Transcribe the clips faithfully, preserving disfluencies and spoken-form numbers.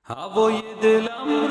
هوای دلم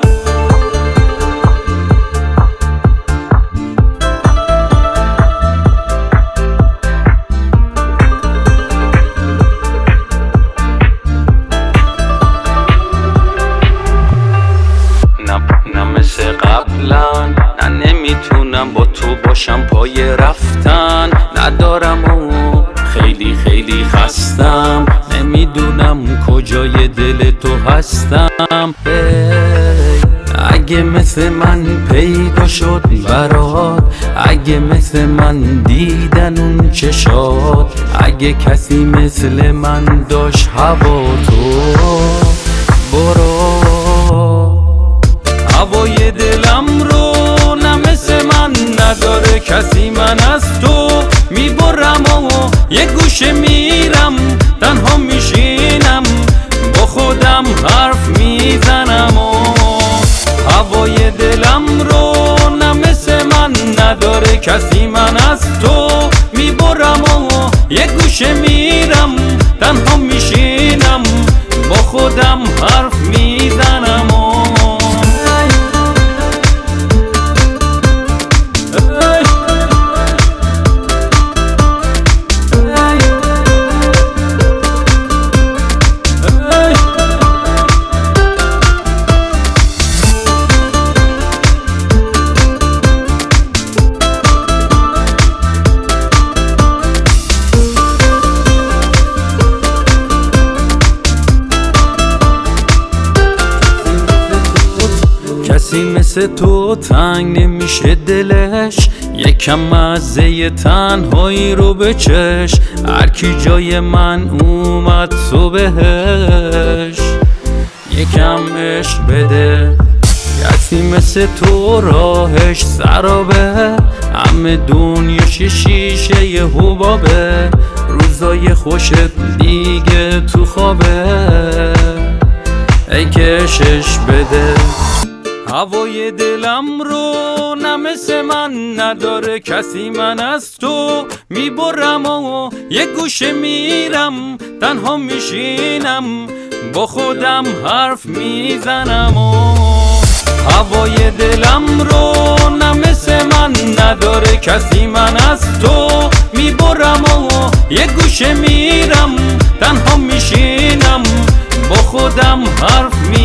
نه مثل قبلا، نه نمیتونم با تو باشم پای رفتن ندارم و خیلی خیلی خستم، نمیدونم کجای دل تو هستم. اگه مثل من پیدا شد برات، اگه مثل من دیدن اون چشات، اگه کسی مثل من داشت هوا تو برو هوای دلم رو. نه مثل من نداره کسی، من از تو میبرم و یه گوشه میرم، تنها میشینم با خودم حرف میزنم و هوای دلم رو. نه مثل من نداره کسی، من از تو میبرم و یه گوشه میرم، تنها میشینم با خودم حرف میزنم و کسی مثل تو تنگ نمیشه دلش، یکم مزه تنهایی رو بچش، هر کی جای من اومد تو بهش یکم عشق بده. کسی مثل تو راهش سرابه، همه دنیا شیشه یه حبابه، روزای خوشت دیگه تو خوابه، ای کشش بده هوای دلم رو. نه مثل من نداره کسی، من از تو میبرم و یه گوشه میرم، تنها میشینم با خودم حرف میزنم و هوای دلم رو. نه مثل من نداره کسی، من از تو میبرم و یه گوشه میرم، تنها میشینم با خودم حرف میزنم.